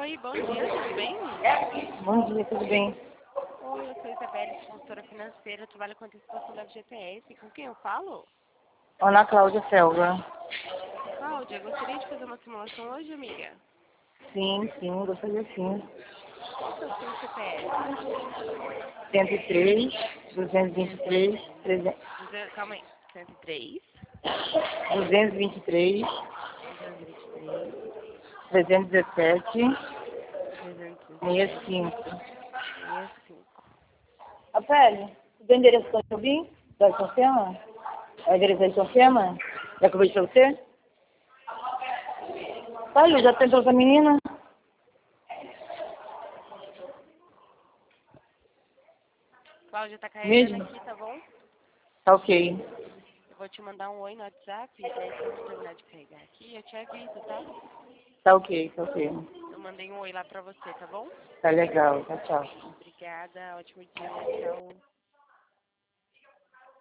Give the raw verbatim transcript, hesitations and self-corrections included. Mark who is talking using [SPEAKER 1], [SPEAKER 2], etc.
[SPEAKER 1] Oi, bom dia, tudo bem?
[SPEAKER 2] Bom dia, tudo bem?
[SPEAKER 1] Oi, eu sou Isabelle, consultora financeira, trabalho com antecipação da F G T S. Com quem eu falo?
[SPEAKER 2] Ana Cláudia Selva.
[SPEAKER 1] Cláudia, gostaria de fazer uma simulação hoje, amiga?
[SPEAKER 2] Sim, sim, gostaria sim.
[SPEAKER 1] Qual que é o seu C P F?
[SPEAKER 2] cento e três, duzentos e vinte e três, trezentos,
[SPEAKER 1] Duze- Calma aí. cento e três,
[SPEAKER 2] duzentos e vinte e três,
[SPEAKER 1] duzentos e vinte e três,
[SPEAKER 2] trezentos e dezessete,
[SPEAKER 1] trezentos e
[SPEAKER 2] sessenta e
[SPEAKER 1] dezessete,
[SPEAKER 2] cinco.
[SPEAKER 1] sessenta e cinco.
[SPEAKER 2] Rafael, o endereço que eu vim? Da Confirma? É o endereço da Confirma? Já que eu vejo pra você? Olha, já tentou com a menina?
[SPEAKER 1] Cláudia, tá carregando
[SPEAKER 2] Mesmo?
[SPEAKER 1] aqui, tá bom?
[SPEAKER 2] Tá ok.
[SPEAKER 1] Eu vou te mandar um oi no WhatsApp, e daí quando terminar de carregar aqui, eu te aviso, tá?
[SPEAKER 2] Tá ok, tá ok.
[SPEAKER 1] Eu mandei um oi lá pra você, tá bom?
[SPEAKER 2] Tá legal, tá, tchau.
[SPEAKER 1] Obrigada, ótimo dia, tchau.